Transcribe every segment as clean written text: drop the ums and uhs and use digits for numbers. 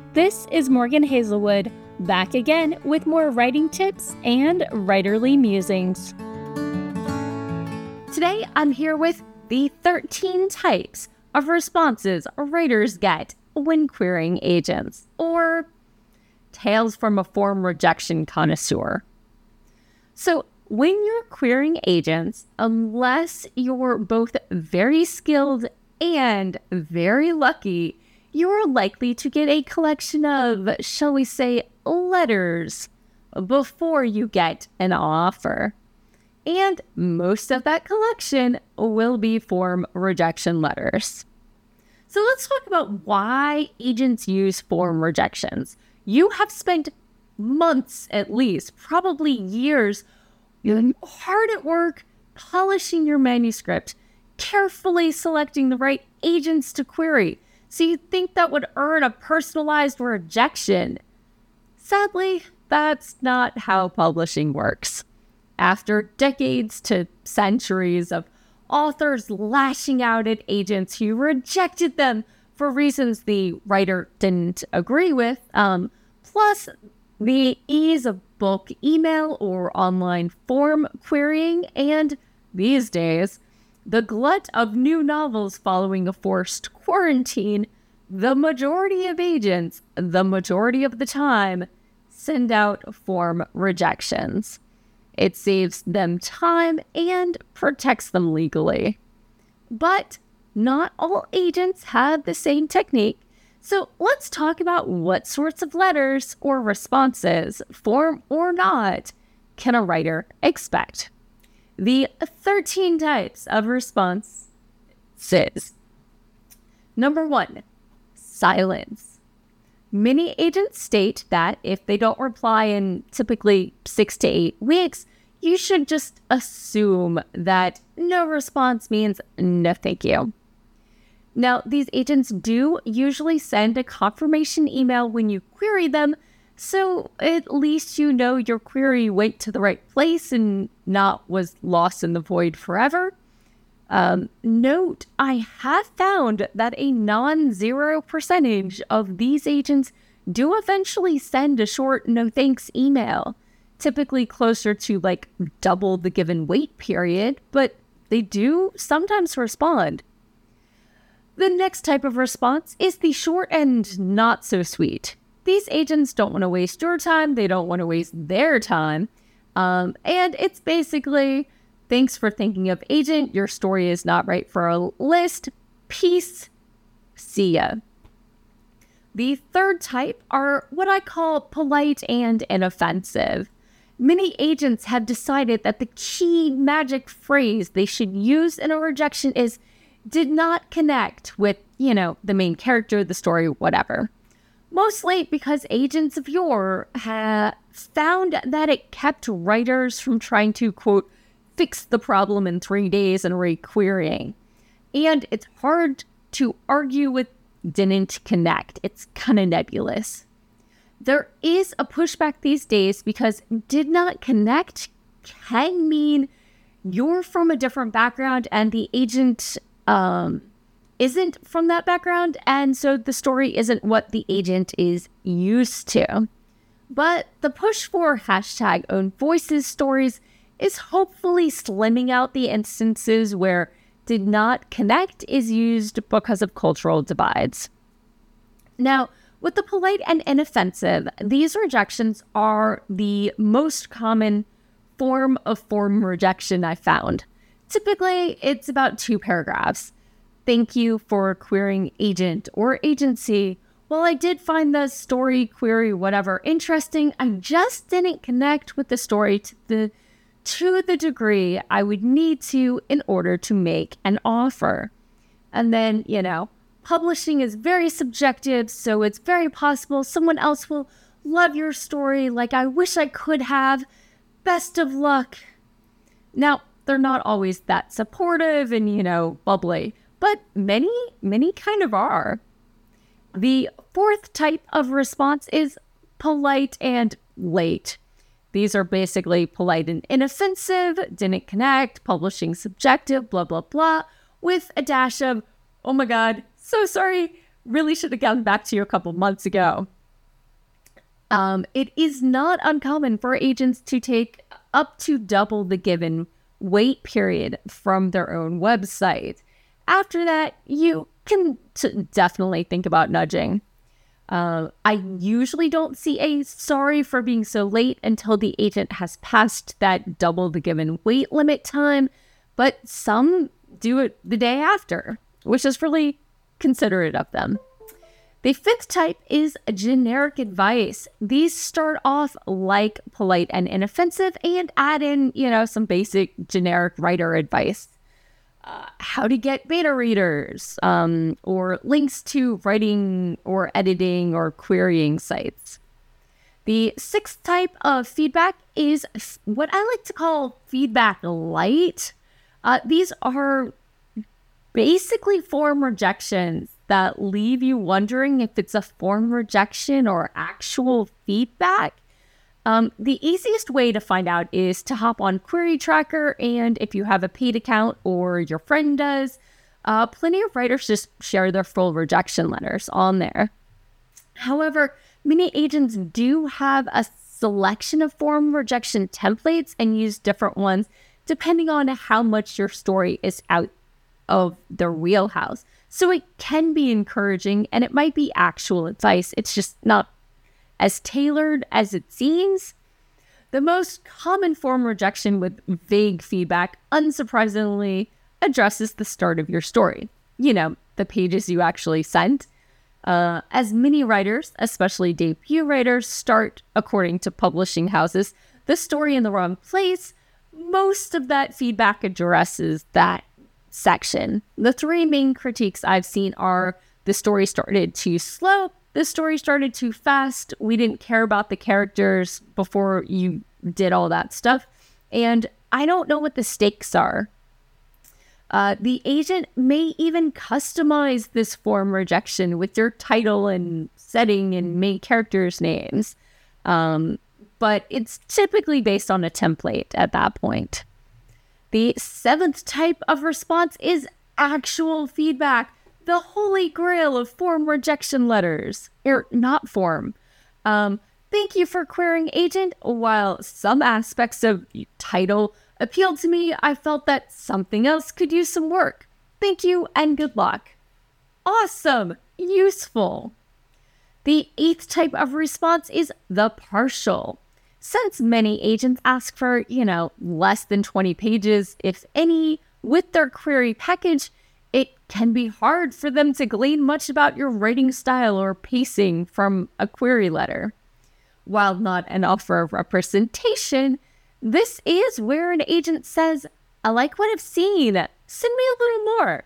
This is Morgan Hazelwood, back again with more writing tips and writerly musings. Today, I'm here with the 13 types of responses writers get when querying agents, or tales from a form rejection connoisseur. So, when you're querying agents, unless you're both very skilled and very lucky, you're likely to get a collection of, shall we say, letters before you get an offer. And most of that collection will be form rejection letters. So let's talk about why agents use form rejections. You have spent months at least, probably years, hard at work polishing your manuscript, carefully selecting the right agents to query. So you think that would earn a personalized rejection. Sadly, that's not how publishing works. After decades to centuries of authors lashing out at agents who rejected them for reasons the writer didn't agree with, plus the ease of bulk email or online form querying, and these days, the glut of new novels following a forced quarantine, the majority of agents, the majority of the time, send out form rejections. It saves them time and protects them legally. But not all agents have the same technique, so let's talk about what sorts of letters or responses, form or not, can a writer expect. The 13 types of responses. Number 1, silence. Many agents state that if they don't reply in typically 6 to 8 weeks, you should just assume that no response means no thank you. Now, these agents do usually send a confirmation email when you query them, so at least you know your query went to the right place and not was lost in the void forever. Note, I have found that a non-zero percentage of these agents do eventually send a short no thanks email, typically closer to like double the given wait period, but they do sometimes respond. The next type of response is the short and not so sweet. These agents don't want to waste your time. They don't want to waste their time. And it's basically, thanks for thinking of agent. Your story is not right for a list. Peace. See ya. The third type are what I call polite and inoffensive. Many agents have decided that the key magic phrase they should use in a rejection is did not connect with, the main character, the story, whatever. Mostly because agents of yore have found that it kept writers from trying to, quote, fix the problem in 3 days and requerying. And it's hard to argue with didn't connect. It's kind of nebulous. There is a pushback these days because did not connect can mean you're from a different background and the agent isn't from that background, and so the story isn't what the agent is used to. But the push for #own voices stories is hopefully slimming out the instances where did not connect is used because of cultural divides. Now, with the polite and inoffensive, these rejections are the most common form of form rejection I found. Typically, it's about 2 paragraphs. Thank you for querying agent or agency. While I did find the story, query, whatever interesting, I just didn't connect with the story to the degree I would need to in order to make an offer. And then, publishing is very subjective, so it's very possible someone else will love your story like I wish I could have. Best of luck. Now, they're not always that supportive and, bubbly, but many kind of are. The fourth type of response is polite and late. These are basically polite and inoffensive, didn't connect, publishing subjective, blah, blah, blah, with a dash of, oh my God, so sorry, really should have gotten back to you a couple months ago. It is not uncommon for agents to take up to double the given wait period from their own website. After that, you can definitely think about nudging. I usually don't see a sorry for being so late until the agent has passed that double the given wait limit time, but some do it the day after, which is really considerate of them. The fifth type is generic advice. These start off like polite and inoffensive and add in, some basic generic writer advice. How to get beta readers, or links to writing or editing or querying sites. The sixth type of feedback is what I like to call feedback light. These are basically form rejections that leave you wondering if it's a form rejection or actual feedback. The easiest way to find out is to hop on Query Tracker, and if you have a paid account or your friend does, plenty of writers just share their full rejection letters on there. However, many agents do have a selection of form rejection templates and use different ones depending on how much your story is out of their wheelhouse. So it can be encouraging and it might be actual advice. It's just not as tailored as it seems. The most common form rejection with vague feedback, unsurprisingly, addresses the start of your story. The pages you actually sent. As many writers, especially debut writers, start, according to publishing houses, the story in the wrong place, most of that feedback addresses that section. The three main critiques I've seen are the story started too slow, the story started too fast, we didn't care about the characters before you did all that stuff, and I don't know what the stakes are. The agent may even customize this form rejection with your title and setting and main characters' names, but it's typically based on a template at that point. The seventh type of response is actual feedback, the holy grail of form rejection letters, or not form. Thank you for querying, agent. While some aspects of title appealed to me, I felt that something else could use some work. Thank you and good luck. Awesome. Useful. The eighth type of response is the partial. Since many agents ask for, less than 20 pages, if any, with their query package, it can be hard for them to glean much about your writing style or pacing from a query letter. While not an offer of representation, this is where an agent says, I like what I've seen. Send me a little more.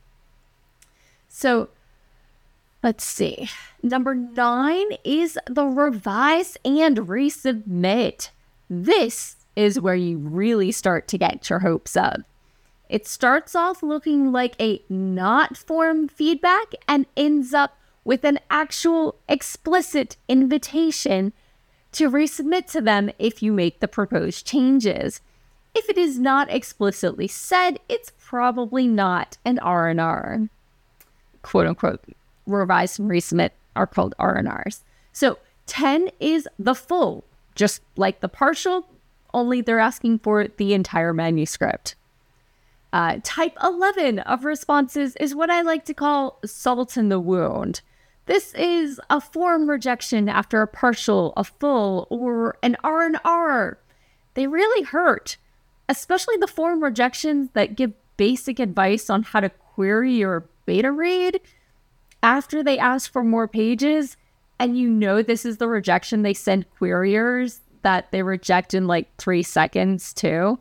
So, let's see. Number 9 is the revise and resubmit. This is where you really start to get your hopes up. It starts off looking like a not form feedback and ends up with an actual explicit invitation to resubmit to them if you make the proposed changes. If it is not explicitly said, it's probably not an R&R. Quote unquote, revise and resubmit are called R&Rs. So 10 is the full, just like the partial, only they're asking for the entire manuscript. Type 11 of responses is what I like to call salt in the wound. This is a form rejection after a partial, a full, or an R&R. They really hurt, especially the form rejections that give basic advice on how to query or beta read after they ask for more pages, and this is the rejection they send queriers that they reject in like 3 seconds too.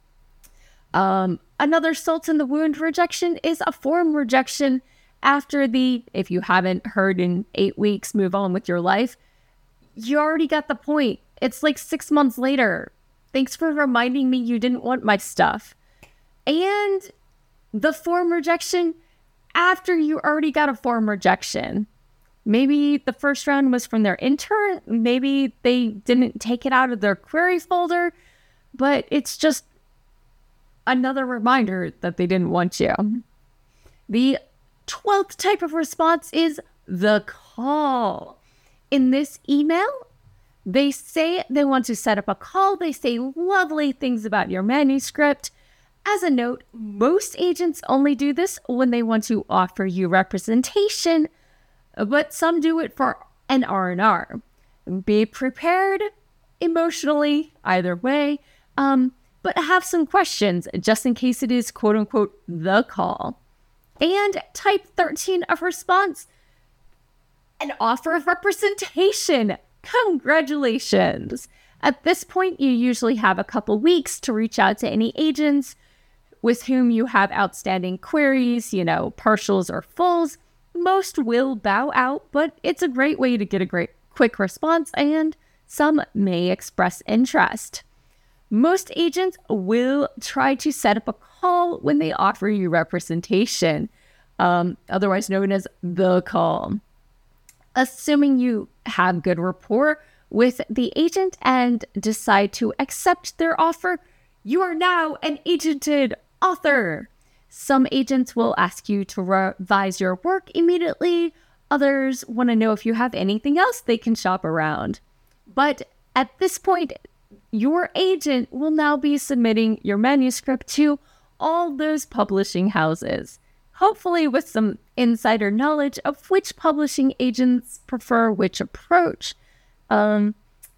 Another salt in the wound rejection is a form rejection after if you haven't heard in 8 weeks, move on with your life. You already got the point. It's like 6 months later. Thanks for reminding me you didn't want my stuff. And the form rejection after you already got a form rejection. Maybe the first round was from their intern. Maybe they didn't take it out of their query folder, but it's just another reminder that they didn't want you. The 12th type of response is the call. In this email, They say they want to set up a call. They say lovely things about your manuscript. As a note, most agents only do this when they want to offer you representation, but some do it for an R&R. Be prepared emotionally either way, but have some questions just in case it is quote unquote the call. And type 13 of response, an offer of representation. Congratulations. At this point, you usually have a couple weeks to reach out to any agents with whom you have outstanding queries, partials or fulls. Most will bow out, but it's a great way to get a quick response, and some may express interest. Most agents will try to set up a call when they offer you representation, otherwise known as the call. Assuming you have good rapport with the agent and decide to accept their offer, you are now an agented author. Some agents will ask you to revise your work immediately. Others want to know if you have anything else they can shop around. But at this point, your agent will now be submitting your manuscript to all those publishing houses, hopefully with some insider knowledge of which publishing agents prefer which approach. And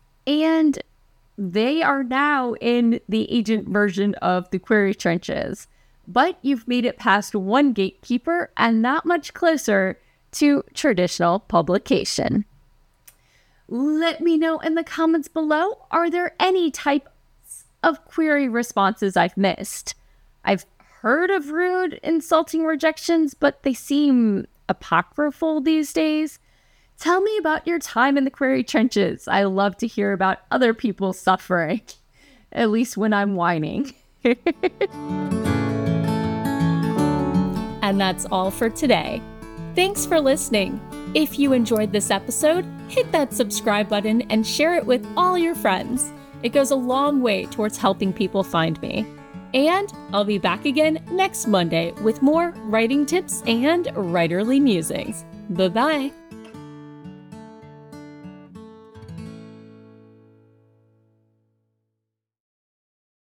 they are now in the agent version of the query trenches. But you've made it past one gatekeeper and not much closer to traditional publication. Let me know in the comments below, are there any types of query responses I've missed? I've heard of rude, insulting rejections, but they seem apocryphal these days. Tell me about your time in the query trenches. I love to hear about other people's suffering, at least when I'm whining. And that's all for today. Thanks for listening. If you enjoyed this episode, hit that subscribe button and share it with all your friends. It goes a long way towards helping people find me. And I'll be back again next Monday with more writing tips and writerly musings. Bye-bye.